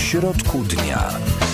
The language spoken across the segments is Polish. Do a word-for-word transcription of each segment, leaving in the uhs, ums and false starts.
środku dnia.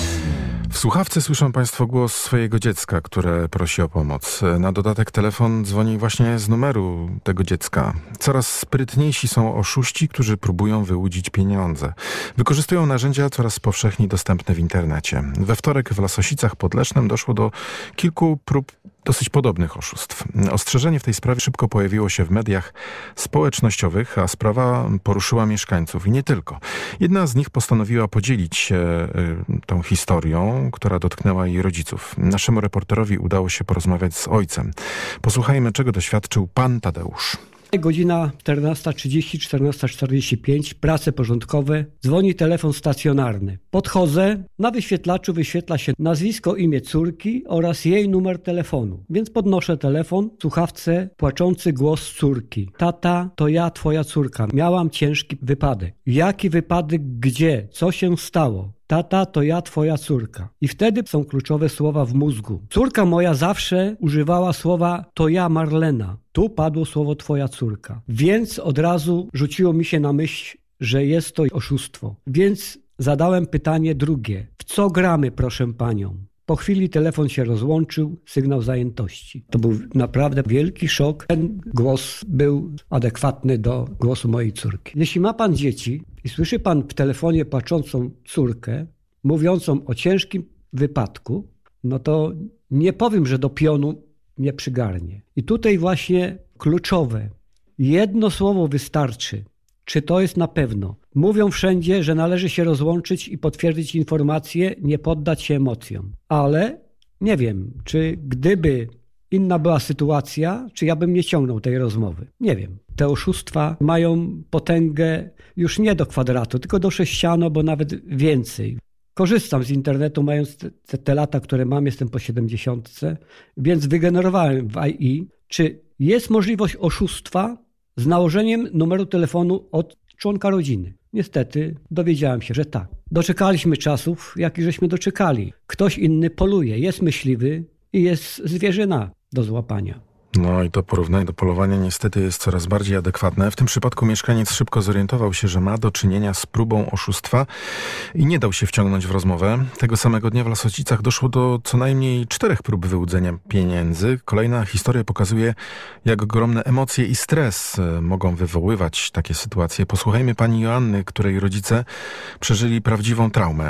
W słuchawce słyszą Państwo głos swojego dziecka, które prosi o pomoc. Na dodatek telefon dzwoni właśnie z numeru tego dziecka. Coraz sprytniejsi są oszuści, którzy próbują wyłudzić pieniądze. Wykorzystują narzędzia coraz powszechniej dostępne w internecie. We wtorek w Lasosicach pod Lesznem doszło do kilku prób dosyć podobnych oszustw. Ostrzeżenie w tej sprawie szybko pojawiło się w mediach społecznościowych, a sprawa poruszyła mieszkańców i nie tylko. Jedna z nich postanowiła podzielić się y, tą historią, która dotknęła jej rodziców. Naszemu reporterowi udało się porozmawiać z ojcem. Posłuchajmy, czego doświadczył pan Tadeusz. Godzina czternasta trzydzieści, czternasta czterdzieści pięć, prace porządkowe, dzwoni telefon stacjonarny. Podchodzę, na wyświetlaczu wyświetla się nazwisko, imię córki oraz jej numer telefonu. Więc podnoszę telefon, w słuchawce płaczący głos córki. Tata, to ja, twoja córka. Miałam ciężki wypadek. Jaki wypadek? Gdzie? Co się stało? Tata, to ja, twoja córka. I wtedy są kluczowe słowa w mózgu. Córka moja zawsze używała słowa to ja, Marlena. Tu padło słowo twoja córka. Więc od razu rzuciło mi się na myśl, że jest to oszustwo. Więc zadałem pytanie drugie. W co gramy, proszę panią? Po chwili telefon się rozłączył, sygnał zajętości. To był naprawdę wielki szok. Ten głos był adekwatny do głosu mojej córki. Jeśli ma pan dzieci i słyszy pan w telefonie płaczącą córkę, mówiącą o ciężkim wypadku, no to nie powiem, że do pionu nie przygarnie. I tutaj właśnie kluczowe. Jedno słowo wystarczy. Czy to jest na pewno? Mówią wszędzie, że należy się rozłączyć i potwierdzić informacje, nie poddać się emocjom. Ale nie wiem, czy gdyby inna była sytuacja, czy ja bym nie ciągnął tej rozmowy. Nie wiem. Te oszustwa mają potęgę już nie do kwadratu, tylko do sześcianu, bo nawet więcej. Korzystam z internetu, mając te, te lata, które mam, jestem po siedemdziesiątce, więc wygenerowałem w I I, czy jest możliwość oszustwa z nałożeniem numeru telefonu od członka rodziny. Niestety dowiedziałem się, że tak. Doczekaliśmy czasów, jakich żeśmy doczekali. Ktoś inny poluje, jest myśliwy i jest zwierzyna do złapania. No i to porównanie do polowania niestety jest coraz bardziej adekwatne. W tym przypadku mieszkaniec szybko zorientował się, że ma do czynienia z próbą oszustwa i nie dał się wciągnąć w rozmowę. Tego samego dnia w Lasosicach doszło do co najmniej czterech prób wyłudzenia pieniędzy. Kolejna historia pokazuje, jak ogromne emocje i stres mogą wywoływać takie sytuacje. Posłuchajmy pani Joanny, której rodzice przeżyli prawdziwą traumę.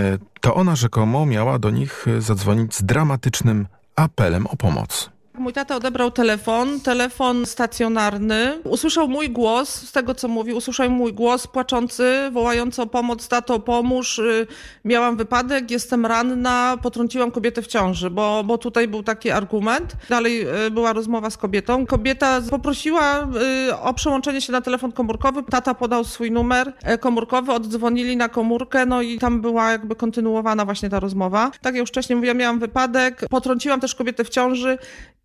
To ona rzekomo miała do nich zadzwonić z dramatycznym apelem o pomoc. Mój tata odebrał telefon, telefon stacjonarny. Usłyszał mój głos, z tego co mówi, usłyszał mój głos płaczący, wołający o pomoc, tato pomóż, miałam wypadek, jestem ranna, potrąciłam kobietę w ciąży, bo, bo tutaj był taki argument. Dalej była rozmowa z kobietą. Kobieta poprosiła o przełączenie się na telefon komórkowy, tata podał swój numer komórkowy, oddzwonili na komórkę, no i tam była jakby kontynuowana właśnie ta rozmowa. Tak jak już wcześniej mówiłam, miałam wypadek, potrąciłam też kobietę w ciąży.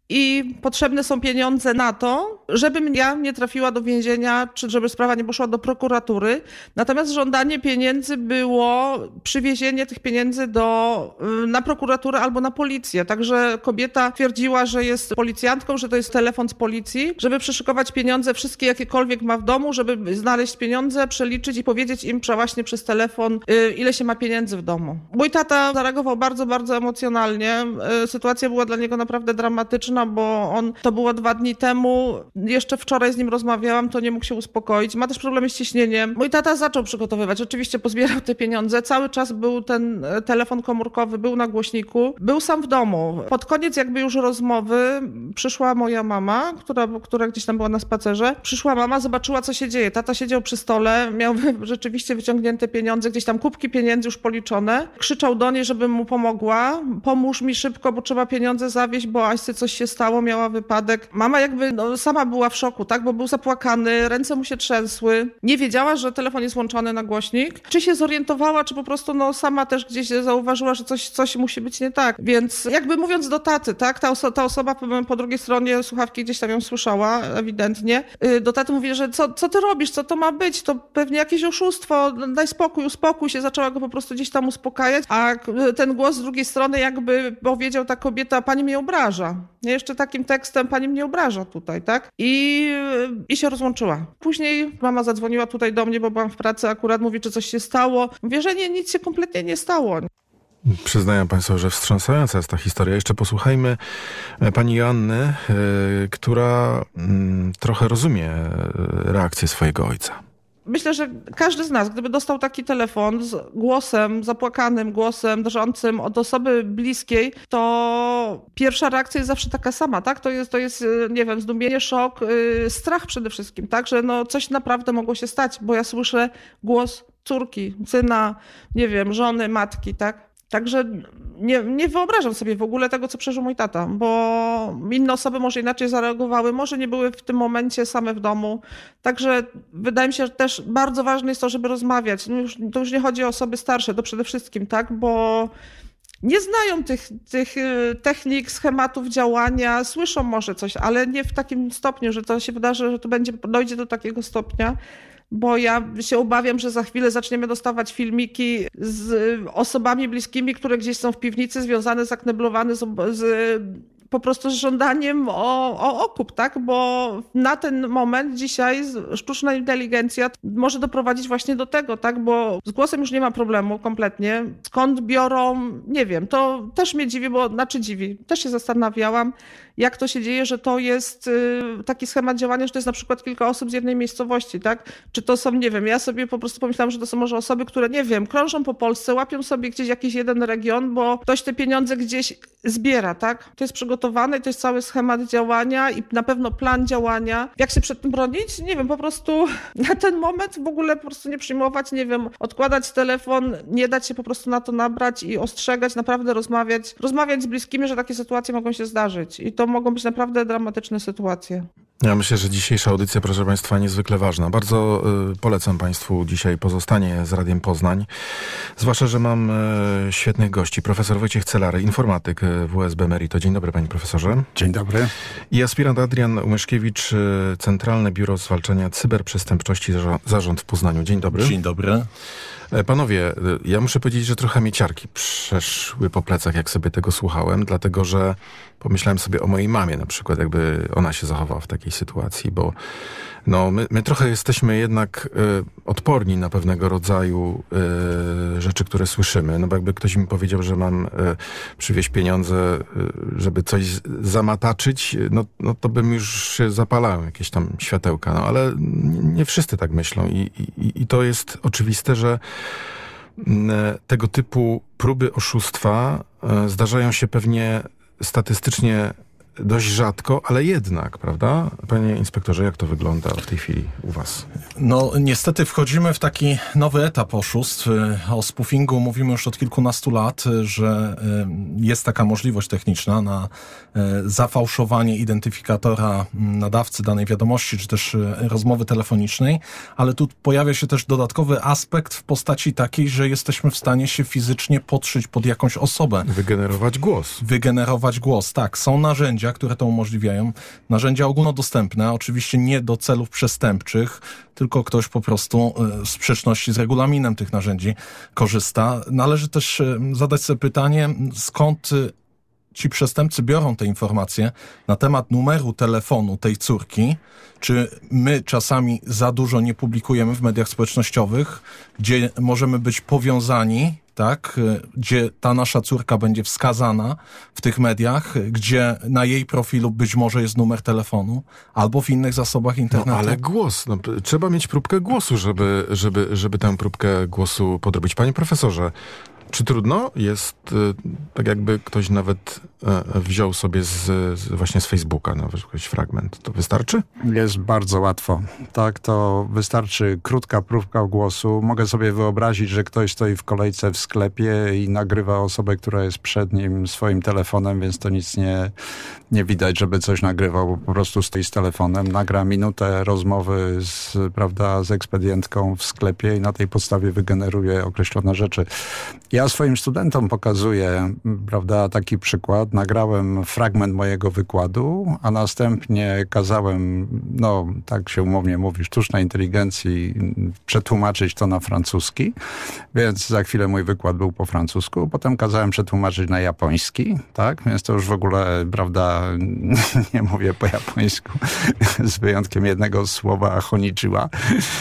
I potrzebne są pieniądze na to, żebym ja nie trafiła do więzienia, czy żeby sprawa nie poszła do prokuratury. Natomiast żądanie pieniędzy było przywiezienie tych pieniędzy do, na prokuraturę albo na policję. Także kobieta twierdziła, że jest policjantką, że to jest telefon z policji, żeby przeszykować pieniądze wszystkie, jakiekolwiek ma w domu, żeby znaleźć pieniądze, przeliczyć i powiedzieć im właśnie przez telefon, ile się ma pieniędzy w domu. Mój tata zareagował bardzo, bardzo emocjonalnie. Sytuacja była dla niego naprawdę dramatyczna, bo on, to było dwa dni temu, jeszcze wczoraj z nim rozmawiałam, to nie mógł się uspokoić. Ma też problemy z ciśnieniem. Mój tata zaczął przygotowywać, oczywiście pozbierał te pieniądze, cały czas był ten telefon komórkowy, był na głośniku, był sam w domu. Pod koniec jakby już rozmowy przyszła moja mama, która, która gdzieś tam była na spacerze. Przyszła mama, zobaczyła co się dzieje. Tata siedział przy stole, miał rzeczywiście wyciągnięte pieniądze, gdzieś tam kubki pieniędzy już policzone. Krzyczał do niej, żebym mu pomogła. Pomóż mi szybko, bo trzeba pieniądze zawieźć, bo Aśce coś się stało, miała wypadek. Mama jakby no, sama była w szoku, tak, bo był zapłakany, ręce mu się trzęsły. Nie wiedziała, że telefon jest włączony na głośnik. Czy się zorientowała, czy po prostu no sama też gdzieś zauważyła, że coś, coś musi być nie tak. Więc jakby mówiąc do taty, tak, ta, oso- ta osoba po, po drugiej stronie słuchawki gdzieś tam ją słyszała, ewidentnie. Do taty mówi, że co, co ty robisz, co to ma być, to pewnie jakieś oszustwo, daj spokój, uspokój się. Zaczęła go po prostu gdzieś tam uspokajać, a ten głos z drugiej strony jakby powiedział ta kobieta, pani mnie obraża. Nie? jeszcze takim tekstem, pani mnie obraża tutaj, tak? I, i się rozłączyła. Później mama zadzwoniła tutaj do mnie, bo byłam w pracy, akurat mówi, czy coś się stało. Mówię, że nie, nic się kompletnie nie stało. Przyznają państwo, że wstrząsająca jest ta historia. Jeszcze posłuchajmy pani Joanny, yy, która yy, trochę rozumie reakcję swojego ojca. Myślę, że każdy z nas, gdyby dostał taki telefon z głosem, zapłakanym głosem, drżącym od osoby bliskiej, to pierwsza reakcja jest zawsze taka sama, tak? To jest, to jest nie wiem, zdumienie, szok, yy, strach przede wszystkim, tak? Że no coś naprawdę mogło się stać, bo ja słyszę głos córki, syna, nie wiem, żony, matki, tak? Także nie, nie wyobrażam sobie w ogóle tego, co przeżył mój tata, bo inne osoby może inaczej zareagowały, może nie były w tym momencie same w domu. Także wydaje mi się, że też bardzo ważne jest to, żeby rozmawiać. No już, to już nie chodzi o osoby starsze, to przede wszystkim, tak, bo nie znają tych, tych technik, schematów działania, słyszą może coś, ale nie w takim stopniu, że to się wydarzy, że to będzie, dojdzie do takiego stopnia. Bo ja się obawiam, że za chwilę zaczniemy dostawać filmiki z osobami bliskimi, które gdzieś są w piwnicy, związane, zakneblowane z, z po prostu z żądaniem o, o okup, tak? Bo na ten moment dzisiaj sztuczna inteligencja może doprowadzić właśnie do tego, tak? Bo z głosem już nie ma problemu kompletnie. Skąd biorą? Nie wiem. To też mnie dziwi, bo znaczy dziwi. Też się zastanawiałam, jak to się dzieje, że to jest taki schemat działania, że to jest na przykład kilka osób z jednej miejscowości, tak? Czy to są, nie wiem, ja sobie po prostu pomyślałam, że to są może osoby, które, nie wiem, krążą po Polsce, łapią sobie gdzieś jakiś jeden region, bo ktoś te pieniądze gdzieś zbiera, tak? To jest przygotowane i to jest cały schemat działania i na pewno plan działania. Jak się przed tym bronić? Nie wiem, po prostu na ten moment w ogóle po prostu nie przyjmować, nie wiem, odkładać telefon, nie dać się po prostu na to nabrać i ostrzegać, naprawdę rozmawiać, rozmawiać z bliskimi, że takie sytuacje mogą się zdarzyć i to mogą być naprawdę dramatyczne sytuacje. Ja myślę, że dzisiejsza audycja, proszę państwa, niezwykle ważna. Bardzo y, polecam państwu dzisiaj pozostanie z Radiem Poznań. Zwłaszcza, że mam y, świetnych gości. Profesor Wojciech Celary, informatyk W U S B Merito. Dzień dobry, panie profesorze. Dzień dobry. I aspirant Adrian Umyszkiewicz, y, Centralne Biuro Zwalczania Cyberprzestępczości, Zarząd w Poznaniu. Dzień dobry. Dzień dobry. Panowie, ja muszę powiedzieć, że trochę mi ciarki przeszły po plecach, jak sobie tego słuchałem, dlatego że pomyślałem sobie o mojej mamie na przykład, jakby ona się zachowała w takiej sytuacji, bo no, my, my trochę jesteśmy jednak y, odporni na pewnego rodzaju y, rzeczy, które słyszymy. No bo jakby ktoś mi powiedział, że mam y, przywieźć pieniądze, y, żeby coś zamataczyć, no, no to bym już się zapalał, jakieś tam światełka. No ale nie, nie wszyscy tak myślą i, i, i to jest oczywiste, że y, tego typu próby oszustwa y, zdarzają się pewnie statystycznie dość rzadko, ale jednak, prawda? Panie inspektorze, jak to wygląda w tej chwili u was? No niestety wchodzimy w taki nowy etap oszustw. O spoofingu mówimy już od kilkunastu lat, że jest taka możliwość techniczna na zafałszowanie identyfikatora nadawcy danej wiadomości, czy też rozmowy telefonicznej, ale tu pojawia się też dodatkowy aspekt w postaci takiej, że jesteśmy w stanie się fizycznie podszyć pod jakąś osobę. Wygenerować głos. Wygenerować głos, tak. Są narzędzia, które to umożliwiają. Narzędzia ogólnodostępne, oczywiście nie do celów przestępczych, tylko ktoś po prostu w sprzeczności z regulaminem tych narzędzi korzysta. Należy też zadać sobie pytanie, skąd ci przestępcy biorą te informacje na temat numeru telefonu tej córki. Czy my czasami za dużo nie publikujemy w mediach społecznościowych, gdzie możemy być powiązani, tak, gdzie ta nasza córka będzie wskazana w tych mediach, gdzie na jej profilu być może jest numer telefonu, albo w innych zasobach internetu. No ale głos, no, trzeba mieć próbkę głosu, żeby, żeby, żeby tę próbkę głosu podrobić. Panie profesorze, czy trudno jest, tak jakby ktoś nawet wziął sobie z, z właśnie z Facebooka nawet jakiś fragment, to wystarczy? Jest bardzo łatwo. Tak, to wystarczy krótka próbka głosu. Mogę sobie wyobrazić, że ktoś stoi w kolejce w sklepie i nagrywa osobę, która jest przed nim swoim telefonem, więc to nic nie, nie widać, żeby coś nagrywał, bo po prostu stoi z telefonem, nagra minutę rozmowy z, prawda, z ekspedientką w sklepie i na tej podstawie wygeneruje określone rzeczy. Ja swoim studentom pokazuję, prawda, taki przykład, przykład nagrałem fragment mojego wykładu, a następnie kazałem, no tak się umownie mówi, sztucznej inteligencji przetłumaczyć to na francuski, więc za chwilę mój wykład był po francusku, potem kazałem przetłumaczyć na japoński, tak, więc to już w ogóle, prawda, nie mówię po japońsku, z wyjątkiem jednego słowa konnichiwa,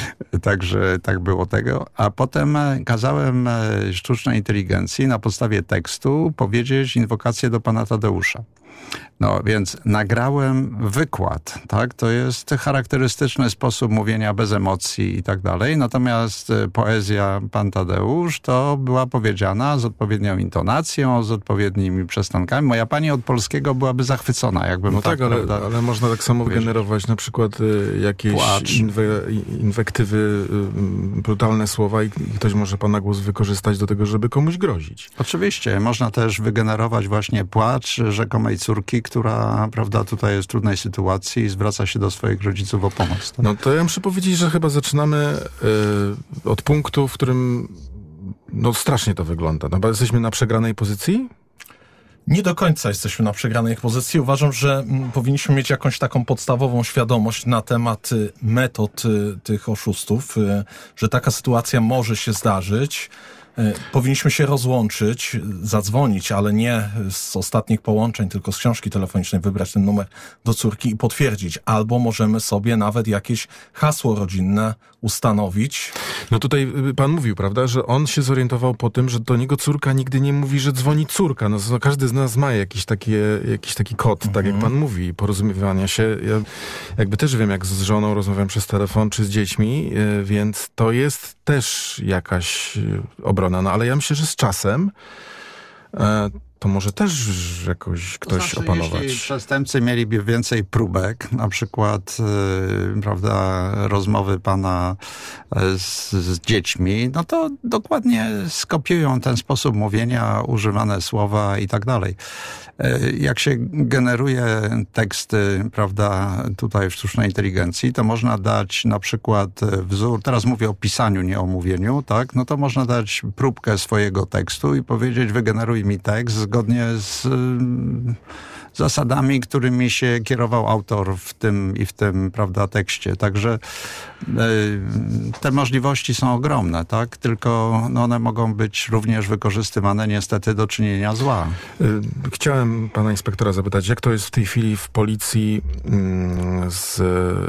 także tak było tego, a potem kazałem sztucznej inteligencji na podstawie tekstu powiedzieć inwokację do pana Tadeusza. No więc nagrałem wykład, tak? To jest charakterystyczny sposób mówienia bez emocji i tak dalej. Natomiast poezja Pan Tadeusz to była powiedziana z odpowiednią intonacją, z odpowiednimi przestankami. Moja pani od polskiego byłaby zachwycona, jakbym no tak, tak, ale, prawda, ale można tak samo powiedzieć. wygenerować na przykład y, jakieś inwe, inwektywy, y, brutalne słowa i, i ktoś może pana głos wykorzystać do tego, żeby komuś grozić. Oczywiście. Można też wygenerować właśnie płacz rzekomej córki, która, prawda, tutaj jest w trudnej sytuacji i zwraca się do swoich rodziców o pomoc. Tak? No to ja muszę powiedzieć, że chyba zaczynamy y, od punktu, w którym no strasznie to wygląda. No bo jesteśmy na przegranej pozycji? Nie do końca jesteśmy na przegranej pozycji. Uważam, że m, powinniśmy mieć jakąś taką podstawową świadomość na temat y, metod y, tych oszustów, y, że taka sytuacja może się zdarzyć. Powinniśmy się rozłączyć, zadzwonić, ale nie z ostatnich połączeń, tylko z książki telefonicznej, wybrać ten numer do córki i potwierdzić. Albo możemy sobie nawet jakieś hasło rodzinne ustanowić. No tutaj pan mówił, prawda, że on się zorientował po tym, że do niego córka nigdy nie mówi, że dzwoni córka. No to każdy z nas ma jakiś taki, jakiś taki kod, mhm. tak jak pan mówi, porozumiewania się. Ja jakby też wiem, jak z żoną rozmawiam przez telefon, czy z dziećmi, więc to jest też jakaś obrona. No ale ja myślę, że z czasem e, to może też jakoś ktoś to znaczy, opanować. Jeśli przestępcy mieliby więcej próbek, na przykład yy, prawda, rozmowy pana z, z dziećmi, no to dokładnie skopiują ten sposób mówienia, używane słowa i tak dalej. Jak się generuje teksty, prawda, tutaj w sztucznej inteligencji, to można dać na przykład wzór, teraz mówię o pisaniu, nie o mówieniu, tak, no to można dać próbkę swojego tekstu i powiedzieć, wygeneruj mi tekst zgodnie z y, zasadami, którymi się kierował autor w tym i w tym, prawda, tekście. Także y, te możliwości są ogromne, tak, tylko no, one mogą być również wykorzystywane niestety do czynienia zła. Chciałem pana inspektora zapytać, jak to jest w tej chwili w policji mm, z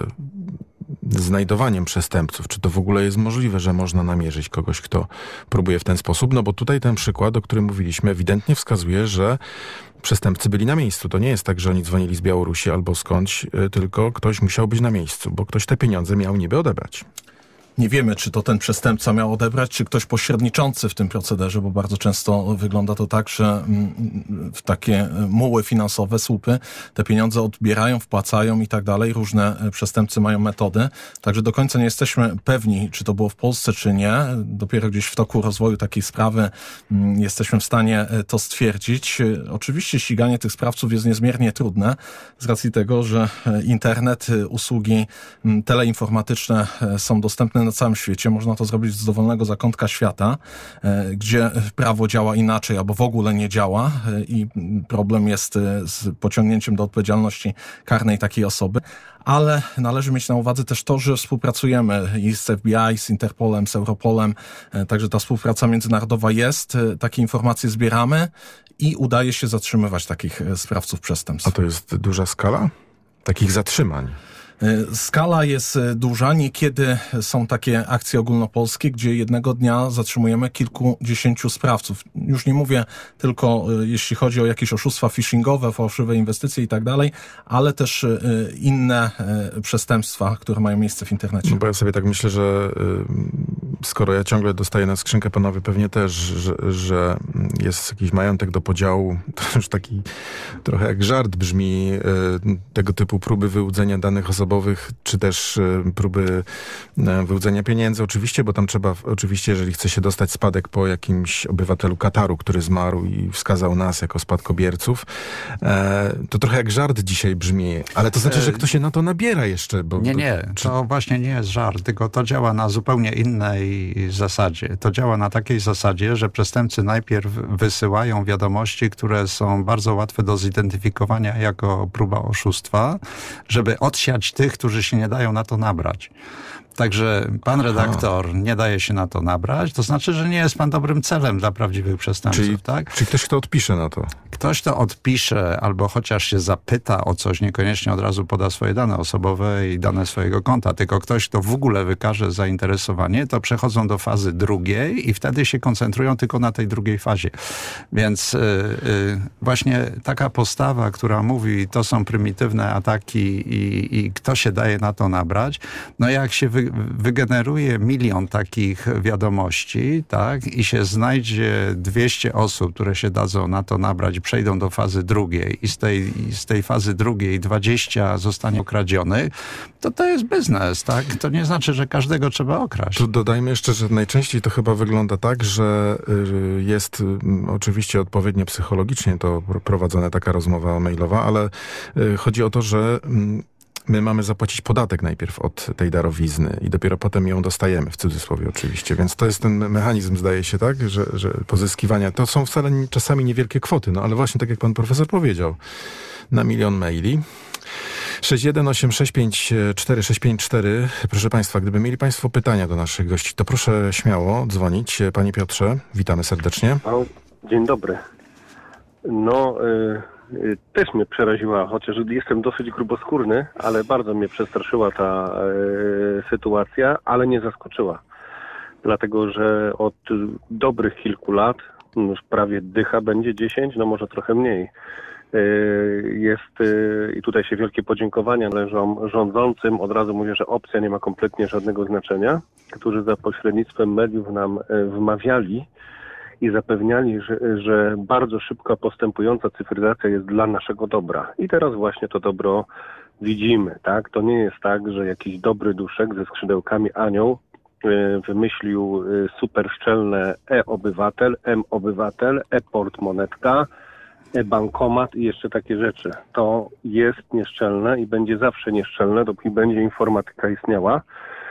znajdowaniem przestępców? Czy to w ogóle jest możliwe, że można namierzyć kogoś, kto próbuje w ten sposób? No bo tutaj ten przykład, o którym mówiliśmy, ewidentnie wskazuje, że przestępcy byli na miejscu. To nie jest tak, że oni dzwonili z Białorusi albo skądś, tylko ktoś musiał być na miejscu, bo ktoś te pieniądze miał niby odebrać. Nie wiemy, czy to ten przestępca miał odebrać, czy ktoś pośredniczący w tym procederze, bo bardzo często wygląda to tak, że w takie muły finansowe, słupy, te pieniądze odbierają, wpłacają i tak dalej. Różne przestępcy mają metody. Także do końca nie jesteśmy pewni, czy to było w Polsce, czy nie. Dopiero gdzieś w toku rozwoju takiej sprawy jesteśmy w stanie to stwierdzić. Oczywiście ściganie tych sprawców jest niezmiernie trudne z racji tego, że internet, usługi teleinformatyczne są dostępne na całym świecie. Można to zrobić z dowolnego zakątka świata, gdzie prawo działa inaczej albo w ogóle nie działa i problem jest z pociągnięciem do odpowiedzialności karnej takiej osoby. Ale należy mieć na uwadze też to, że współpracujemy i z F B I, z Interpolem, z Europolem, także ta współpraca międzynarodowa jest, takie informacje zbieramy i udaje się zatrzymywać takich sprawców przestępstw. A to jest duża skala takich zatrzymań? Skala jest duża. Niekiedy są takie akcje ogólnopolskie, gdzie jednego dnia zatrzymujemy kilkudziesięciu sprawców. Już nie mówię tylko jeśli chodzi o jakieś oszustwa phishingowe, fałszywe inwestycje i tak dalej, ale też inne przestępstwa, które mają miejsce w internecie. No bo ja sobie tak myślę, że skoro ja ciągle dostaję na skrzynkę, panowie pewnie też, że, że jest jakiś majątek do podziału, to już taki trochę jak żart brzmi, tego typu próby wyłudzenia danych osobowych, czy też próby wyłudzenia pieniędzy, oczywiście, bo tam trzeba, oczywiście, jeżeli chce się dostać spadek po jakimś obywatelu Kataru, który zmarł i wskazał nas jako spadkobierców, to trochę jak żart dzisiaj brzmi, ale to znaczy, że ktoś się na to nabiera jeszcze. Bo nie, nie, to właśnie nie jest żart, tylko to działa na zupełnie innej takiej zasadzie. To działa na takiej zasadzie, że przestępcy najpierw wysyłają wiadomości, które są bardzo łatwe do zidentyfikowania jako próba oszustwa, żeby odsiać tych, którzy się nie dają na to nabrać. Także pan redaktor Aha. nie daje się na to nabrać, to znaczy, że nie jest pan dobrym celem dla prawdziwych przestępców, czyli, tak? Czyli ktoś, kto odpisze na to? Ktoś, kto odpisze albo chociaż się zapyta o coś, niekoniecznie od razu poda swoje dane osobowe i dane swojego konta, tylko ktoś, kto w ogóle wykaże zainteresowanie, to przechodzą do fazy drugiej i wtedy się koncentrują tylko na tej drugiej fazie. Więc yy, yy, właśnie taka postawa, która mówi, to są prymitywne ataki i, i kto się daje na to nabrać, no jak się wy, wygeneruje milion takich wiadomości, tak, i się znajdzie dwieście osób, które się dadzą na to nabrać i przejdą do fazy drugiej i z tej, z tej fazy drugiej dwadzieścia zostanie okradzionych, to to jest biznes, tak? To nie znaczy, że każdego trzeba okraść. Tu dodajmy jeszcze, że najczęściej to chyba wygląda tak, że jest oczywiście odpowiednio psychologicznie to prowadzona taka rozmowa mailowa, ale chodzi o to, że my mamy zapłacić podatek najpierw od tej darowizny i dopiero potem ją dostajemy, w cudzysłowie oczywiście. Więc to jest ten mechanizm, zdaje się, tak, że, że pozyskiwania, to są wcale czasami niewielkie kwoty, no ale właśnie tak jak pan profesor powiedział, na milion maili. sześć jeden osiem sześć pięć cztery sześć pięć cztery. Proszę państwa, gdyby mieli państwo pytania do naszych gości, to proszę śmiało dzwonić. Panie Piotrze, witamy serdecznie. O, dzień dobry. No... Y- Też mnie przeraziła, chociaż jestem dosyć gruboskórny, ale bardzo mnie przestraszyła ta e, sytuacja, ale nie zaskoczyła. Dlatego, że od dobrych kilku lat, już prawie dycha będzie dziesięć, no może trochę mniej. E, jest e, i tutaj się wielkie podziękowania należą rządzącym. Od razu mówię, że opcja nie ma kompletnie żadnego znaczenia, którzy za pośrednictwem mediów nam e, wmawiali, i zapewniali, że, że bardzo szybko postępująca cyfryzacja jest dla naszego dobra. I teraz właśnie to dobro widzimy, tak? To nie jest tak, że jakiś dobry duszek ze skrzydełkami anioł y, wymyślił y, super szczelne e-obywatel, m-obywatel, e-portmonetka, e-bankomat i jeszcze takie rzeczy. To jest nieszczelne i będzie zawsze nieszczelne, dopóki będzie informatyka istniała.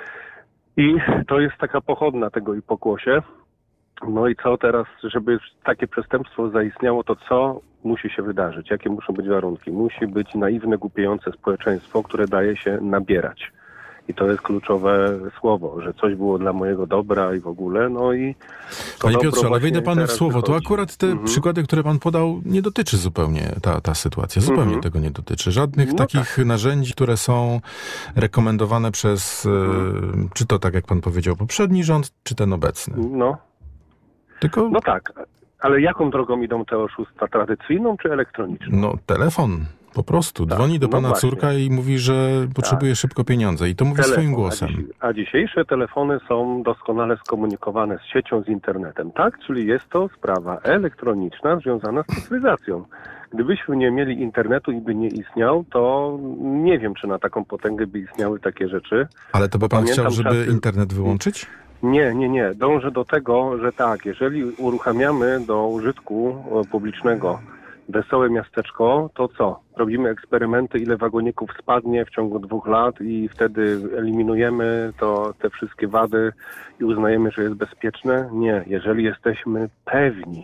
I to jest taka pochodna tego i pokłosie. No i co teraz, żeby takie przestępstwo zaistniało, to co musi się wydarzyć? Jakie muszą być warunki? Musi być naiwne, głupiejące społeczeństwo, które daje się nabierać. I to jest kluczowe słowo, że coś było dla mojego dobra i w ogóle, no i... Panie Piotrze, ale wejdę panu w słowo, wychodzi. To akurat te mhm. przykłady, które pan podał, nie dotyczy zupełnie ta, ta sytuacja, zupełnie mhm. tego nie dotyczy. Żadnych no takich tak. narzędzi, które są rekomendowane przez, mhm. czy to tak jak pan powiedział, poprzedni rząd, czy ten obecny. No. Tylko... No tak, ale jaką drogą idą te oszustwa? Tradycyjną czy elektroniczną? No telefon, po prostu. Tak, dzwoni do no pana właśnie. córka i mówi, że potrzebuje tak. szybko pieniądze i to mówi telefon, swoim głosem. A, dziś, a dzisiejsze telefony są doskonale skomunikowane z siecią, z internetem, tak? Czyli jest to sprawa elektroniczna związana z cyfryzacją. Gdybyśmy nie mieli internetu i by nie istniał, to nie wiem, czy na taką potęgę by istniały takie rzeczy. Ale to by pan Pamiętam chciał, żeby czasy... internet wyłączyć? Nie, nie, nie. Dążę do tego, że tak, jeżeli uruchamiamy do użytku publicznego Wesołe Miasteczko, to co? Robimy eksperymenty, ile wagoników spadnie w ciągu dwóch lat i wtedy eliminujemy to, te wszystkie wady i uznajemy, że jest bezpieczne? Nie. Jeżeli jesteśmy pewni,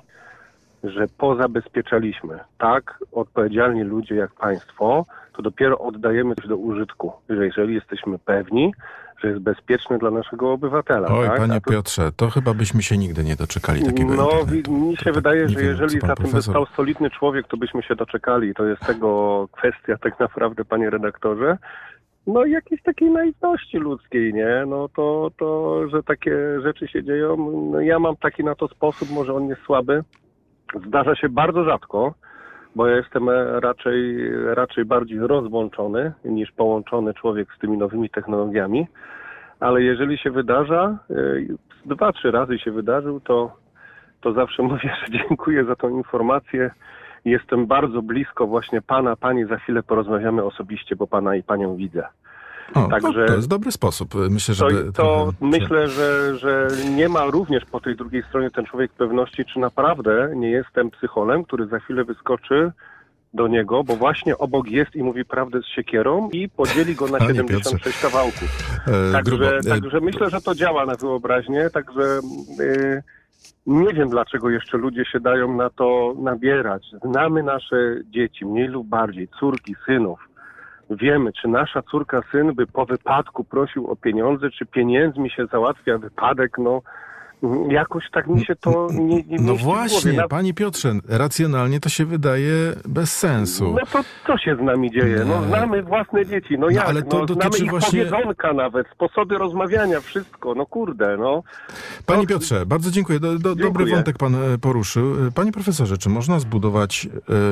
że pozabezpieczaliśmy tak odpowiedzialni ludzie jak państwo, to dopiero oddajemy coś do użytku. Że jeżeli jesteśmy pewni, że jest bezpieczny dla naszego obywatela. Oj, tak? panie to... Piotrze, to chyba byśmy się nigdy nie doczekali takiego No, internetu. mi się to wydaje, tak, że wiem, jeżeli za tym profesor... by stał solidny człowiek, to byśmy się doczekali. To jest tego kwestia tak naprawdę, panie redaktorze. No jakiejś takiej naiwności ludzkiej, nie? No to, to że takie rzeczy się dzieją. No, ja mam taki na to sposób, może on jest słaby. Zdarza się bardzo rzadko, bo ja jestem raczej, raczej bardziej rozłączony niż połączony człowiek z tymi nowymi technologiami, ale jeżeli się wydarza, dwa, trzy razy się wydarzył, to, to zawsze mówię, że dziękuję za tą informację. Jestem bardzo blisko właśnie pana, pani, za chwilę porozmawiamy osobiście, bo pana i panią widzę. O, Także to jest dobry sposób. Myślę, żeby to, to myślę, że, że nie ma również po tej drugiej stronie ten człowiek pewności, czy naprawdę nie jestem psycholem, który za chwilę wyskoczy do niego, bo właśnie obok jest i mówi prawdę z siekierą i podzieli go na Panie siedemdziesiąt sześć Piotrze. kawałków. E, Także, grubo. także myślę, że to działa na wyobraźnię, także yy, nie wiem, dlaczego jeszcze ludzie się dają na to nabierać. Znamy nasze dzieci, mniej lub bardziej, córki, synów. Wiemy, czy nasza córka, syn by po wypadku prosił o pieniądze, czy pieniędzmi się załatwia wypadek, no jakoś tak mi się to nie, nie No mieści w głowie. właśnie, Na... panie Piotrze, racjonalnie to się wydaje bez sensu. No to co się z nami dzieje? No znamy własne dzieci, no jak? ale to no, znamy dotyczy ich właśnie- powiedzonka nawet, sposoby rozmawiania, wszystko, no kurde, no. Panie No, Piotrze, bardzo dziękuję. Do, do, dobry Dziękuję. wątek pan e, poruszył. E, Panie profesorze, czy można zbudować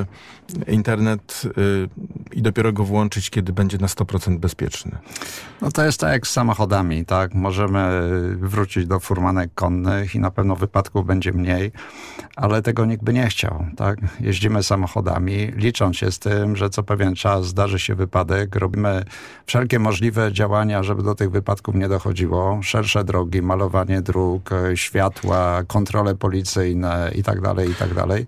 e, internet e, i dopiero go włączyć, kiedy będzie na sto procent bezpieczny? No to jest tak jak z samochodami, tak? Możemy wrócić do furmanek konnych i na pewno wypadków będzie mniej, ale tego nikt by nie chciał, tak? Jeździmy samochodami, licząc się z tym, że co pewien czas zdarzy się wypadek, robimy wszelkie możliwe działania, żeby do tych wypadków nie dochodziło. Szersze drogi, malowanie dróg, światła, kontrole policyjne i tak dalej, i tak dalej,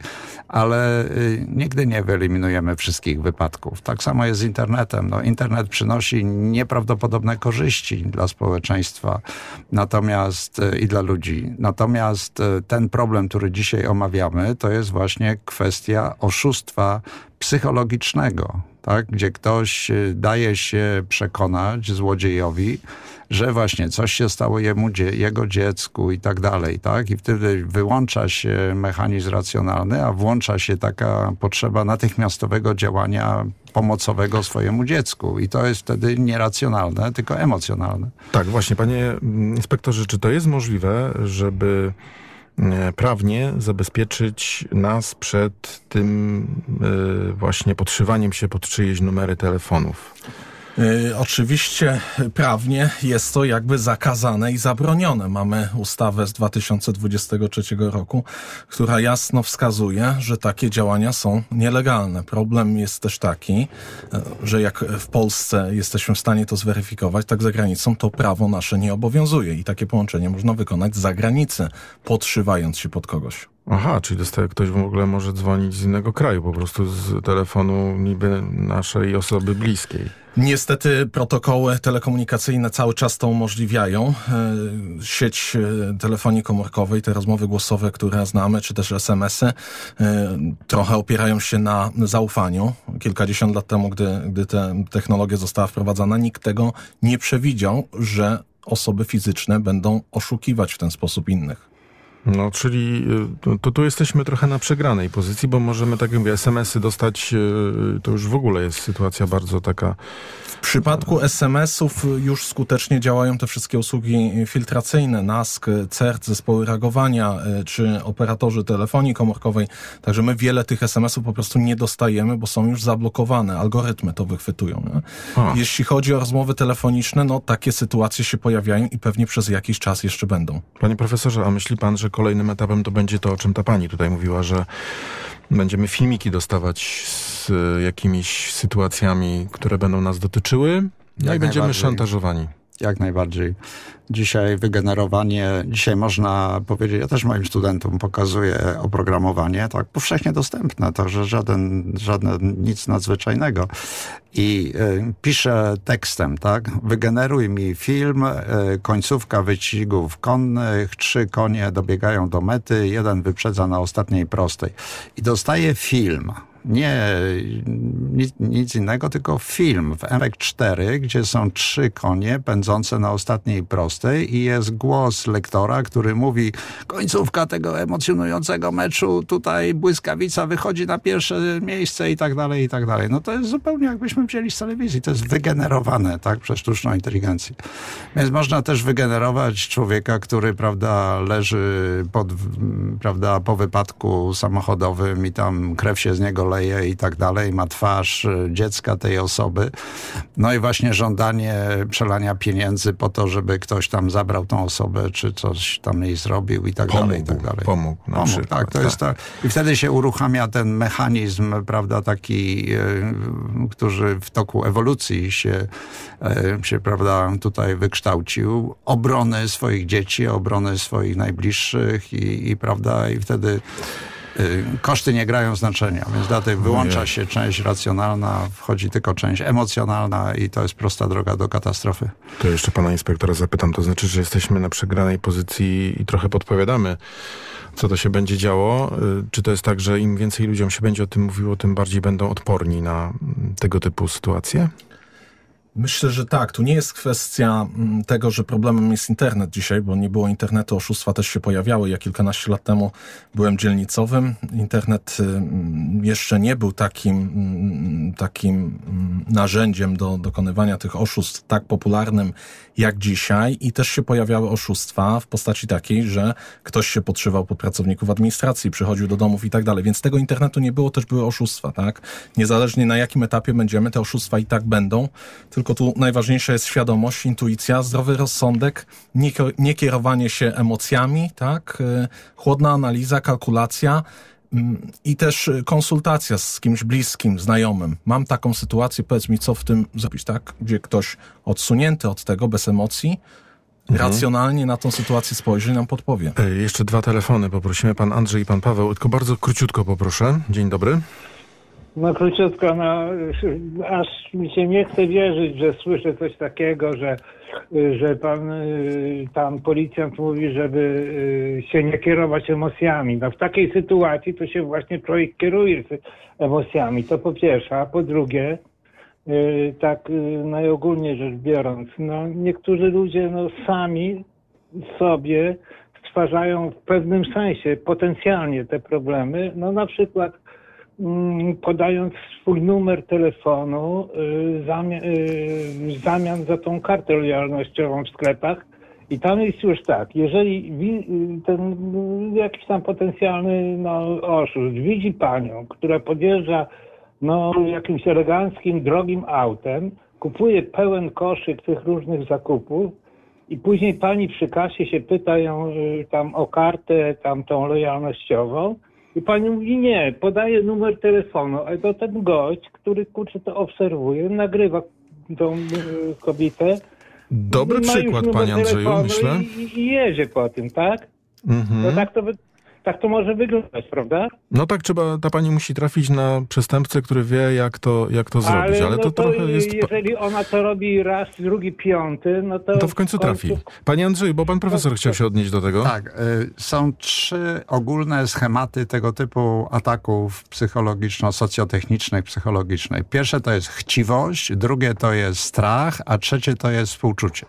ale y, nigdy nie wyeliminujemy wszystkich wypadków. Tak samo jest z internetem. No, internet przynosi nieprawdopodobne korzyści dla społeczeństwa, natomiast y, i dla ludzi. Natomiast y, ten problem, który dzisiaj omawiamy, to jest właśnie kwestia oszustwa psychologicznego, tak? Gdzie ktoś y, daje się przekonać złodziejowi, że właśnie coś się stało jemu, dzie- jego dziecku i tak dalej, tak? I wtedy wyłącza się mechanizm racjonalny, a włącza się taka potrzeba natychmiastowego działania pomocowego swojemu dziecku. I to jest wtedy nieracjonalne, tylko emocjonalne. Tak, właśnie, panie inspektorze, czy to jest możliwe, żeby e, prawnie zabezpieczyć nas przed tym e, właśnie podszywaniem się pod czyjeś numery telefonów? Y, oczywiście prawnie jest to jakby zakazane i zabronione. Mamy ustawę z dwa tysiące dwudziestego trzeciego roku, która jasno wskazuje, że takie działania są nielegalne. Problem jest też taki, y, że jak w Polsce jesteśmy w stanie to zweryfikować, tak za granicą to prawo nasze nie obowiązuje i takie połączenie można wykonać z zagranicy, podszywając się pod kogoś. Aha, czyli dostaje ktoś w ogóle może dzwonić z innego kraju, po prostu z telefonu niby naszej osoby bliskiej. Niestety protokoły telekomunikacyjne cały czas to umożliwiają. E, Sieć e, telefonii komórkowej, te rozmowy głosowe, które znamy, czy też es em esy, e, trochę opierają się na zaufaniu. Kilkadziesiąt lat temu, gdy, gdy ta technologia została wprowadzana, nikt tego nie przewidział, że osoby fizyczne będą oszukiwać w ten sposób innych. No, czyli y, to tu jesteśmy trochę na przegranej pozycji, bo możemy, tak jak mówię, es em esy dostać, y, to już w ogóle jest sytuacja bardzo taka... W przypadku es em esów już skutecznie działają te wszystkie usługi filtracyjne, nask, cert, zespoły reagowania, y, czy operatorzy telefonii komórkowej. Także my wiele tych es em esów po prostu nie dostajemy, bo są już zablokowane. Algorytmy to wychwytują. Nie? Jeśli chodzi o rozmowy telefoniczne, no takie sytuacje się pojawiają i pewnie przez jakiś czas jeszcze będą. Panie profesorze, a myśli pan, że kolejnym etapem to będzie to, o czym ta pani tutaj mówiła, że będziemy filmiki dostawać z jakimiś sytuacjami, które będą nas dotyczyły, no Jak i będziemy najbardziej. szantażowani. Jak najbardziej. Dzisiaj wygenerowanie, dzisiaj można powiedzieć, ja też moim studentom pokazuję oprogramowanie, tak powszechnie dostępne, także żaden, żadne nic nadzwyczajnego. I y, piszę tekstem, tak, wygeneruj mi film, y, końcówka wyścigów konnych, trzy konie dobiegają do mety, jeden wyprzedza na ostatniej prostej. I dostaję film. Nie nic, nic innego, tylko film w M P cztery, gdzie są trzy konie pędzące na ostatniej prostej i jest głos lektora, który mówi końcówka tego emocjonującego meczu, tutaj błyskawica wychodzi na pierwsze miejsce i tak dalej, i tak dalej. No to jest zupełnie jakbyśmy wzięli z telewizji. To jest wygenerowane, tak, przez sztuczną inteligencję. Więc można też wygenerować człowieka, który, prawda, leży pod, prawda, po wypadku samochodowym i tam krew się z niego leje i tak dalej, ma twarz dziecka tej osoby. No i właśnie żądanie przelania pieniędzy po to, żeby ktoś tam zabrał tą osobę, czy coś tam jej zrobił i tak Pomógł, dalej, i tak dalej. pomógł, na Pomógł, przykład, tak, to tak. jest tak. I wtedy się uruchamia ten mechanizm, prawda, taki, e, który w toku ewolucji się, e, się, prawda, tutaj wykształcił, obrony swoich dzieci, obrony swoich najbliższych i, i prawda, i wtedy koszty nie grają znaczenia, więc dlatego wyłącza się część racjonalna, wchodzi tylko część emocjonalna i to jest prosta droga do katastrofy. To jeszcze pana inspektora zapytam, to znaczy, że jesteśmy na przegranej pozycji i trochę podpowiadamy, co to się będzie działo. Czy to jest tak, że im więcej ludziom się będzie o tym mówiło, tym bardziej będą odporni na tego typu sytuacje? Myślę, że tak. Tu nie jest kwestia tego, że problemem jest internet dzisiaj, bo nie było internetu, oszustwa też się pojawiały. Ja kilkanaście lat temu byłem dzielnicowym. Internet jeszcze nie był takim, takim narzędziem do dokonywania tych oszustw tak popularnym jak dzisiaj i też się pojawiały oszustwa w postaci takiej, że ktoś się podszywał pod pracowników administracji, przychodził do domów i tak dalej. Więc tego internetu nie było, też były oszustwa, tak? Niezależnie na jakim etapie będziemy, te oszustwa i tak będą. Tylko tu najważniejsza jest świadomość, intuicja, zdrowy rozsądek, nie, nie kierowanie się emocjami, tak? Chłodna analiza, kalkulacja i też konsultacja z kimś bliskim, znajomym. Mam taką sytuację, powiedz mi, co w tym zrobić, tak? Gdzie ktoś odsunięty od tego, bez emocji, mhm. racjonalnie na tą sytuację spojrzy i nam podpowie. Jeszcze dwa telefony poprosimy, pan Andrzej i pan Paweł, tylko bardzo króciutko poproszę. Dzień dobry. No króciutko, no aż mi się nie chce wierzyć, że słyszę coś takiego, że, że pan tam policjant mówi, żeby się nie kierować emocjami. No w takiej sytuacji to się właśnie człowiek kieruje emocjami, to po pierwsze, a po drugie, tak najogólniej rzecz biorąc, no niektórzy ludzie no sami sobie stwarzają w pewnym sensie potencjalnie te problemy, no na przykład podając swój numer telefonu w zamian za tą kartę lojalnościową w sklepach i tam jest już tak, jeżeli ten jakiś tam potencjalny no, oszust widzi panią, która podjeżdża no, jakimś eleganckim, drogim autem, kupuje pełen koszyk tych różnych zakupów i później pani przy kasie się pyta ją tam o kartę tam tą lojalnościową, i pani mówi nie, podaje numer telefonu, a to ten gość, który kurczę to obserwuje, nagrywa tą y, kobietę. Dobry przykład, panie Andrzeju, myślę. I, I jedzie po tym, tak? Mhm. No tak to, tak to może wyglądać, prawda? No tak, trzeba, ta pani musi trafić na przestępcę, który wie, jak to, jak to zrobić, ale, ale no to, to trochę jest... Jeżeli ona to robi raz, drugi, piąty, no to... To w końcu trafi. Panie Andrzeju, bo pan profesor to, chciał się odnieść do tego. Tak, y, są trzy ogólne schematy tego typu ataków psychologiczno-socjotechnicznych, psychologicznych. Pierwsze to jest chciwość, drugie to jest strach, a trzecie to jest współczucie.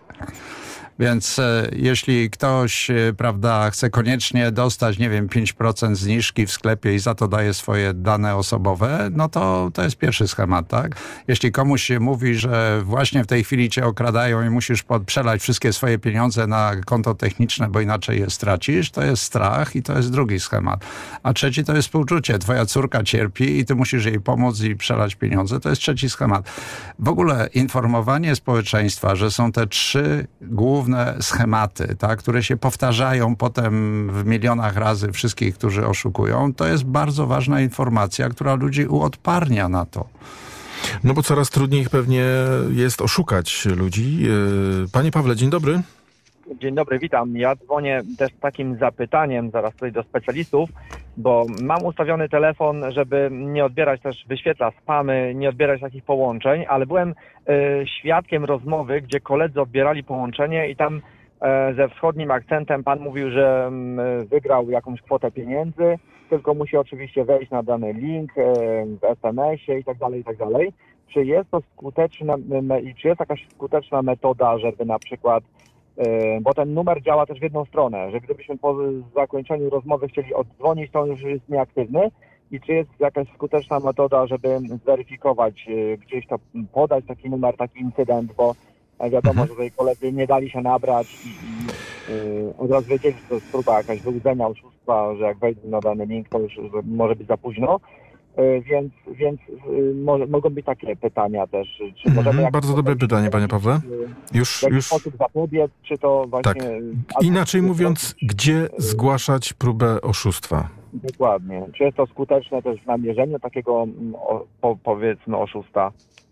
Więc e, jeśli ktoś, e, prawda, chce koniecznie dostać, nie wiem, pięć procent zniżki w sklepie i za to daje swoje dane osobowe, no to to jest pierwszy schemat, tak? Jeśli komuś się mówi, że właśnie w tej chwili cię okradają i musisz pod, przelać wszystkie swoje pieniądze na konto techniczne, bo inaczej je stracisz, to jest strach i to jest drugi schemat. A trzeci to jest współczucie. Twoja córka cierpi i ty musisz jej pomóc i przelać pieniądze. To jest trzeci schemat. W ogóle informowanie społeczeństwa, że są te trzy główne schematy, tak, które się powtarzają potem w milionach razy wszystkich, którzy oszukują, to jest bardzo ważna informacja, która ludzi uodparnia na to. No bo coraz trudniej pewnie jest oszukać ludzi. Panie Pawle, dzień dobry. Dzień dobry, witam. Ja dzwonię też z takim zapytaniem zaraz tutaj do specjalistów, bo mam ustawiony telefon, żeby nie odbierać też, wyświetla spamy, nie odbierać takich połączeń, ale byłem y, świadkiem rozmowy, gdzie koledzy odbierali połączenie i tam y, ze wschodnim akcentem pan mówił, że y, wygrał jakąś kwotę pieniędzy, tylko musi oczywiście wejść na dany link y, w es em esie i tak dalej, i tak dalej. Czy jest to skuteczna, y, czy jest jakaś skuteczna metoda, żeby na przykład bo ten numer działa też w jedną stronę, że gdybyśmy po zakończeniu rozmowy chcieli oddzwonić, to on już jest nieaktywny i czy jest jakaś skuteczna metoda, żeby zweryfikować, gdzieś to podać taki numer, taki incydent, bo wiadomo, mhm. że tutaj koledzy nie dali się nabrać i, i yy, od razu wiedzieli, że to jest próba jakaś wyłudzenia, oszustwa, że jak wejdą na dany link, to już może być za późno. Więc, więc może, mogą być takie pytania też. Czy możemy mm, bardzo dobre pytanie, panie Pawle. Już, w jaki już... sposób zapobiec, czy to właśnie... Tak. Inaczej mówiąc, gdzie zgłaszać próbę oszustwa? Dokładnie. Czy jest to skuteczne też w namierzeniu takiego, o, po, powiedzmy, oszusta?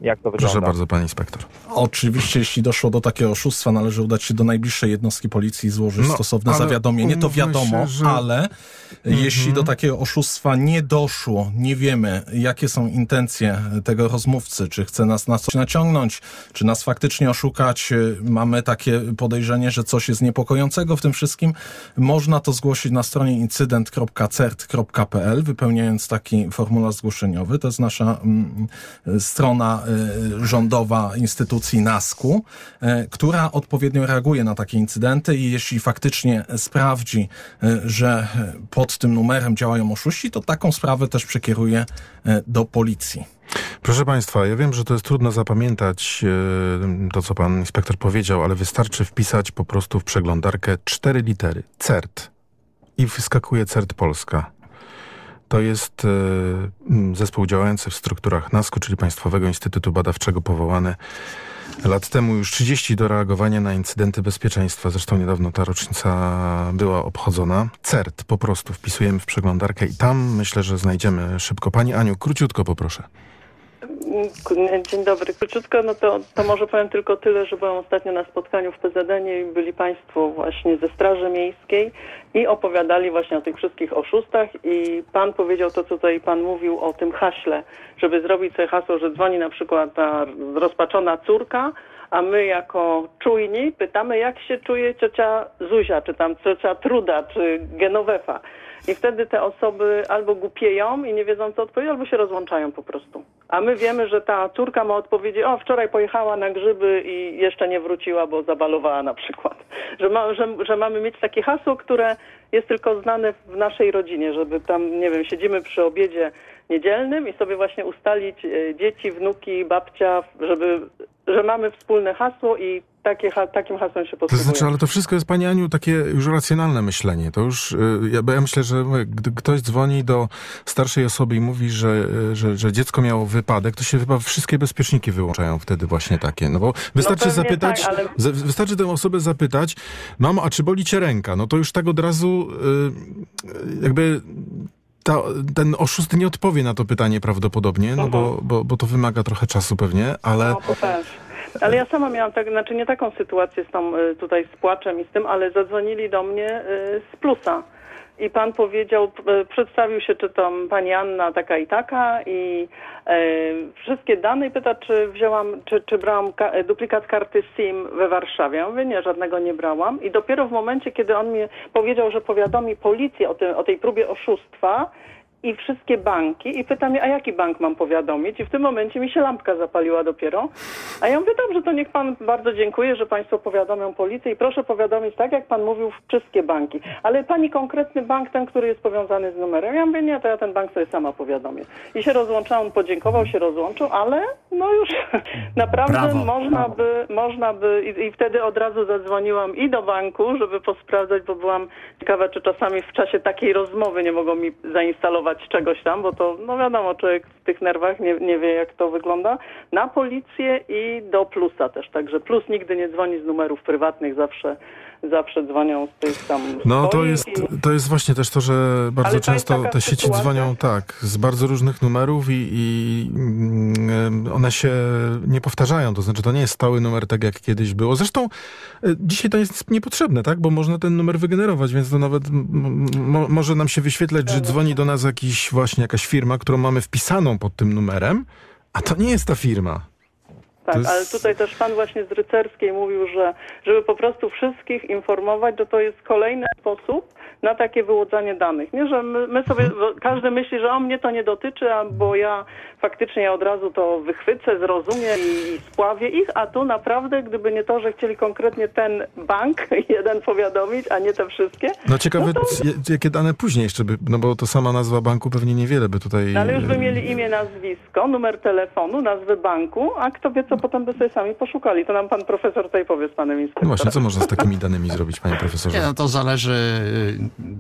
Jak to wygląda? Proszę bardzo, pan inspektor. Oczywiście, jeśli doszło do takiego oszustwa, należy udać się do najbliższej jednostki policji i złożyć No, stosowne zawiadomienie. To wiadomo, się, że... ale mhm. jeśli do takiego oszustwa nie doszło, nie wiemy, jakie są intencje tego rozmówcy, czy chce nas na coś naciągnąć, czy nas faktycznie oszukać, mamy takie podejrzenie, że coś jest niepokojącego w tym wszystkim, można to zgłosić na stronie incydent kropka cert kropka p l, wypełniając taki formularz zgłoszeniowy. To jest nasza mm, strona y, rządowa instytucji nasku, y, która odpowiednio reaguje na takie incydenty i jeśli faktycznie sprawdzi, y, że pod tym numerem działają oszuści, to taką sprawę też przekieruje y, do policji. Proszę państwa, ja wiem, że to jest trudno zapamiętać to, co pan inspektor powiedział, ale wystarczy wpisać po prostu w przeglądarkę cztery litery. CERT. I wyskakuje CERT Polska. To jest zespół działający w strukturach nasku, czyli Państwowego Instytutu Badawczego, powołany lat temu już trzydzieści do reagowania na incydenty bezpieczeństwa. Zresztą niedawno ta rocznica była obchodzona. CERT po prostu wpisujemy w przeglądarkę i tam myślę, że znajdziemy szybko. Pani Aniu, króciutko poproszę. Dzień dobry. Króciutko, no to, to może powiem tylko tyle, że byłem ostatnio na spotkaniu w P Z N-ie i byli Państwo właśnie ze Straży Miejskiej i opowiadali właśnie o tych wszystkich oszustach i Pan powiedział to, co tutaj Pan mówił o tym haśle, żeby zrobić sobie hasło, że dzwoni na przykład ta rozpaczona córka, a my jako czujni pytamy, jak się czuje ciocia Zuzia, czy tam ciocia Truda, czy Genovefa. I wtedy te osoby albo głupieją i nie wiedzą, co odpowiedzieć, albo się rozłączają po prostu. A my wiemy, że ta córka ma odpowiedzi, o, wczoraj pojechała na grzyby i jeszcze nie wróciła, bo zabalowała na przykład. Że, ma, że, że mamy mieć takie hasło, które jest tylko znane w naszej rodzinie, żeby tam, nie wiem, siedzimy przy obiedzie niedzielnym i sobie właśnie ustalić e, dzieci, wnuki, babcia, żeby, że mamy wspólne hasło i takie, ha, takim hasłem się posługujemy. To znaczy, ale to wszystko jest, Pani Aniu, takie już racjonalne myślenie. To już, ja, bo ja myślę, że gdy ktoś dzwoni do starszej osoby i mówi, że, że, że dziecko miało wypadek, to się chyba wszystkie bezpieczniki wyłączają wtedy właśnie takie. No bo wystarczy no zapytać, tak, ale... wystarczy tę osobę zapytać, mamo, a czy boli cię ręka? No to już tak od razu jakby... Ta, ten oszust nie odpowie na to pytanie prawdopodobnie, no bo, bo, bo to wymaga trochę czasu pewnie, ale... No, to też. Ale ja sama miałam tak, znaczy nie taką sytuację z tą tutaj z płaczem i z tym, ale zadzwonili do mnie z Plusa. I pan powiedział, przedstawił się, czy tam pani Anna taka i taka i e, wszystkie dane i pyta, czy wzięłam, czy, czy brałam ka- duplikat karty SIM we Warszawie. Ja mówię, nie, żadnego nie brałam. I dopiero w momencie, kiedy on mi powiedział, że powiadomi policję o, tym, o tej próbie oszustwa i wszystkie banki i pyta mnie, a jaki bank mam powiadomić? I w tym momencie mi się lampka zapaliła dopiero. A ja mówię, dobrze, to niech pan, bardzo dziękuję, że państwo powiadomią policję i proszę powiadomić tak, jak pan mówił, wszystkie banki. Ale pani konkretny bank, ten, który jest powiązany z numerem. Ja mówię, nie, to ja ten bank sobie sama powiadomię. I się rozłączał, on podziękował, się rozłączył, ale no już naprawdę Brawo. można by, można by i, i wtedy od razu zadzwoniłam i do banku, żeby posprawdzać, bo byłam ciekawa, czy czasami w czasie takiej rozmowy nie mogą mi zainstalować czegoś tam, bo to, no wiadomo, człowiek w tych nerwach nie, nie wie, jak to wygląda. Na policję i do Plusa też. Także Plus nigdy nie dzwoni z numerów prywatnych, zawsze zawsze dzwonią z tych tam... No to jest, i... to jest właśnie też to, że bardzo często te sieci sytuacja? dzwonią tak, z bardzo różnych numerów i, i one się nie powtarzają, to znaczy to nie jest stały numer tak jak kiedyś było. Zresztą dzisiaj to jest niepotrzebne, tak, bo można ten numer wygenerować, więc to nawet m- może nam się wyświetlać, że dzwoni do nas jakiś właśnie jakaś firma, którą mamy wpisaną pod tym numerem, a to nie jest ta firma. Tak, jest... ale tutaj też pan właśnie z Rycerskiej mówił, że żeby po prostu wszystkich informować, że to jest kolejny sposób na takie wyłudzanie danych. Nie, że my, my sobie, każdy myśli, że o mnie to nie dotyczy, albo ja faktycznie ja od razu to wychwycę, zrozumiem i, i spławię ich, a tu naprawdę, gdyby nie to, że chcieli konkretnie ten bank jeden powiadomić, a nie te wszystkie. No ciekawe, no to... jakie dane później jeszcze by, no bo to sama nazwa banku pewnie niewiele by tutaj... No, ale już by mieli imię, nazwisko, numer telefonu, nazwę banku, a kto wie, co potem by sobie sami poszukali. To nam pan profesor tutaj powie z panem inspektorem. No właśnie, co można z takimi danymi zrobić, panie profesorze? Nie, no to zależy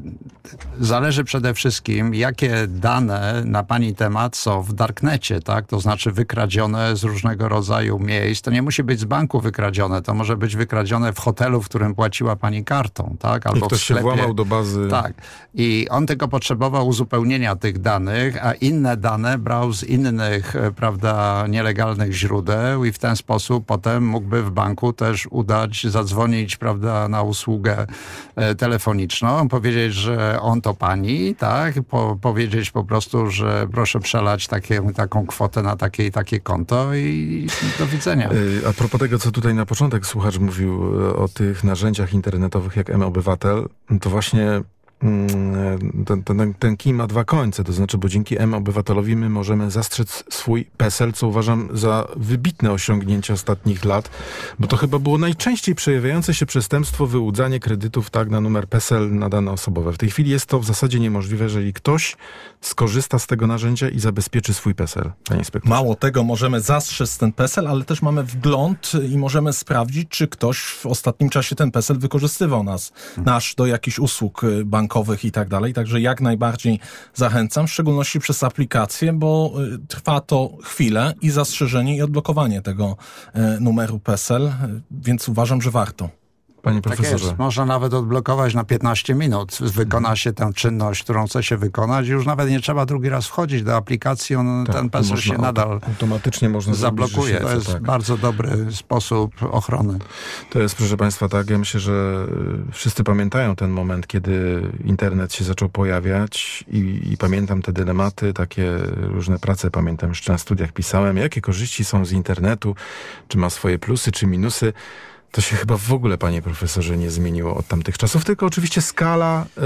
zależy przede wszystkim, jakie dane na pani temat są w darknecie, tak? To znaczy wykradzione z różnego rodzaju miejsc. To nie musi być z banku wykradzione, to może być wykradzione w hotelu, w którym płaciła pani kartą, tak? Albo I ktoś w sklepie. się włamał do bazy. Tak. I on tylko potrzebował uzupełnienia tych danych, a inne dane brał z innych, prawda, nielegalnych źródeł i w ten sposób potem mógłby w banku też udać, zadzwonić, prawda, na usługę telefoniczną, powiedzieć, że on to pani, tak, po, powiedzieć po prostu, że proszę przelać takie, taką kwotę na takie i takie konto i do widzenia. A propos tego, co tutaj na początek słuchacz mówił o tych narzędziach internetowych jak M-Obywatel, to właśnie Ten, ten, ten kij ma dwa końce, to znaczy, bo dzięki M-Obywatelowi my możemy zastrzec swój PESEL, co uważam za wybitne osiągnięcie ostatnich lat, bo to chyba było najczęściej przejawiające się przestępstwo wyłudzanie kredytów tak na numer PESEL na dane osobowe. W tej chwili jest to w zasadzie niemożliwe, jeżeli ktoś skorzysta z tego narzędzia i zabezpieczy swój PESEL, panie inspektorze. Mało tego, możemy zastrzec ten PESEL, ale też mamy wgląd i możemy sprawdzić, czy ktoś w ostatnim czasie ten PESEL wykorzystywał nas, hmm. nasz do jakichś usług bankowych i tak dalej. Także jak najbardziej zachęcam, w szczególności przez aplikację, bo y, trwa to chwilę i zastrzeżenie i odblokowanie tego y, numeru PESEL, y, więc uważam, że warto. Panie profesorze. Tak jest. Można nawet odblokować na piętnaście minut. Wykona się tę czynność, którą chce się wykonać. Już nawet nie trzeba drugi raz wchodzić do aplikacji. On, tak, ten PESEL się nadal automatycznie można zablokuje. Zrobić, to jest tak. bardzo dobry sposób ochrony. To jest, proszę państwa, tak. Ja myślę, że wszyscy pamiętają ten moment, kiedy internet się zaczął pojawiać i, i pamiętam te dylematy, takie różne prace, pamiętam, jeszcze na studiach pisałem, jakie korzyści są z internetu, czy ma swoje plusy, czy minusy. To się chyba w ogóle, panie profesorze, nie zmieniło od tamtych czasów, tylko oczywiście skala y,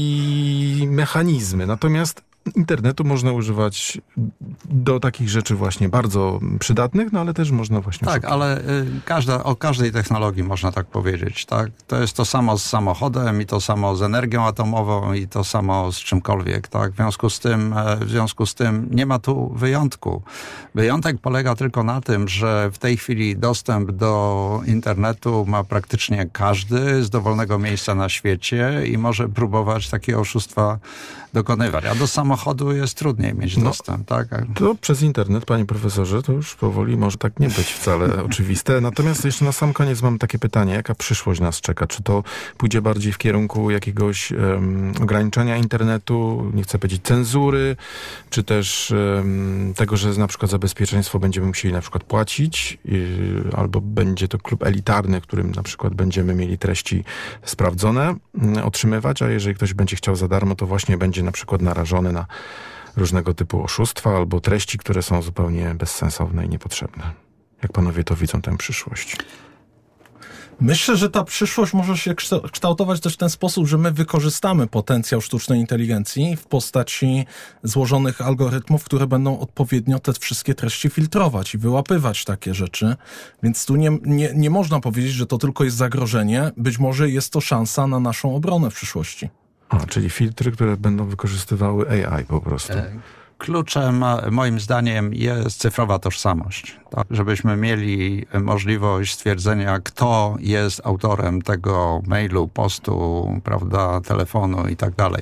i mechanizmy. Natomiast internetu można używać do takich rzeczy właśnie bardzo przydatnych, no ale też można właśnie... Tak, szukać. ale y, każda, o każdej technologii można tak powiedzieć, tak? To jest to samo z samochodem i to samo z energią atomową i to samo z czymkolwiek, tak? W związku z tym, w związku z tym nie ma tu wyjątku. Wyjątek polega tylko na tym, że w tej chwili dostęp do internetu ma praktycznie każdy z dowolnego miejsca na świecie i może próbować takie oszustwa dokonywać. A do samochodu jest trudniej mieć no, dostęp, tak? To przez internet, panie profesorze, to już powoli może tak nie być wcale oczywiste. Natomiast jeszcze na sam koniec mam takie pytanie, jaka przyszłość nas czeka? Czy to pójdzie bardziej w kierunku jakiegoś um, ograniczania internetu, nie chcę powiedzieć cenzury, czy też um, tego, że na przykład za bezpieczeństwo będziemy musieli na przykład płacić, yy, albo będzie to klub elitarny, w którym na przykład będziemy mieli treści sprawdzone yy, otrzymywać, a jeżeli ktoś będzie chciał za darmo, to właśnie będzie na przykład narażony na różnego typu oszustwa albo treści, które są zupełnie bezsensowne i niepotrzebne. Jak panowie to widzą, tę przyszłość? Myślę, że ta przyszłość może się kształtować też w ten sposób, że my wykorzystamy potencjał sztucznej inteligencji w postaci złożonych algorytmów, które będą odpowiednio te wszystkie treści filtrować i wyłapywać takie rzeczy. Więc tu nie, nie, nie można powiedzieć, że to tylko jest zagrożenie. Być może jest to szansa na naszą obronę w przyszłości. A, czyli filtry, które będą wykorzystywały A I po prostu. Kluczem moim zdaniem jest cyfrowa tożsamość. Tak? Żebyśmy mieli możliwość stwierdzenia, kto jest autorem tego mailu, postu, prawda, telefonu i tak dalej.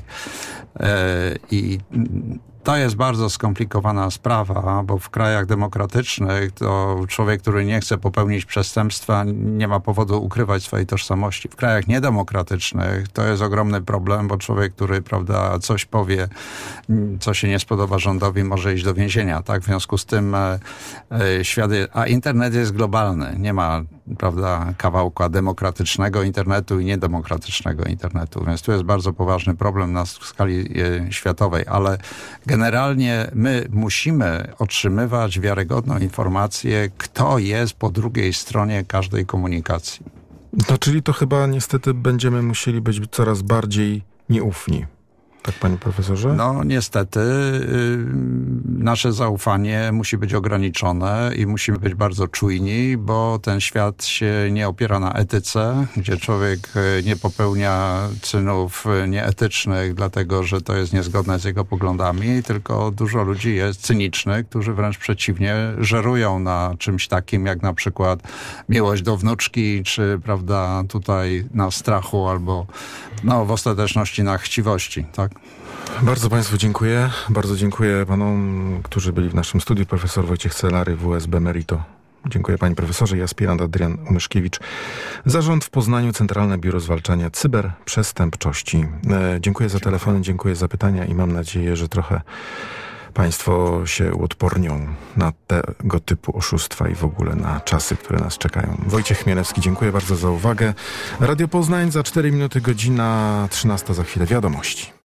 I to jest bardzo skomplikowana sprawa, bo w krajach demokratycznych to człowiek, który nie chce popełnić przestępstwa, nie ma powodu ukrywać swojej tożsamości. W krajach niedemokratycznych to jest ogromny problem, bo człowiek, który, prawda, coś powie, co się nie spodoba rządowi, może iść do więzienia, tak? W związku z tym e, e, świat, a internet jest globalny. Nie ma, prawda, kawałka demokratycznego internetu i niedemokratycznego internetu, więc tu jest bardzo poważny problem na skali e, światowej, ale generalnie my musimy otrzymywać wiarygodną informację, kto jest po drugiej stronie każdej komunikacji. No, czyli to chyba niestety będziemy musieli być coraz bardziej nieufni. Tak, panie profesorze? No niestety yy, nasze zaufanie musi być ograniczone i musimy być bardzo czujni, bo ten świat się nie opiera na etyce, gdzie człowiek nie popełnia czynów nieetycznych, dlatego że to jest niezgodne z jego poglądami, tylko dużo ludzi jest cynicznych, którzy wręcz przeciwnie żerują na czymś takim, jak na przykład miłość do wnuczki, czy, prawda, tutaj na strachu albo No, w ostateczności na chciwości, tak? Bardzo Państwu dziękuję. Bardzo dziękuję panom, którzy byli w naszym studiu. Profesor Wojciech Celary, W S B Merito. Dziękuję Panie Profesorze i aspirant Adrian Umyszkiewicz. Zarząd w Poznaniu, Centralne Biuro Zwalczania Cyberprzestępczości. E, dziękuję za telefony, dziękuję za pytania i mam nadzieję, że trochę Państwo się uodpornią na tego typu oszustwa i w ogóle na czasy, które nas czekają. Wojciech Chmielewski, dziękuję bardzo za uwagę. Radio Poznań za cztery minuty, godzina trzynasta, za chwilę wiadomości.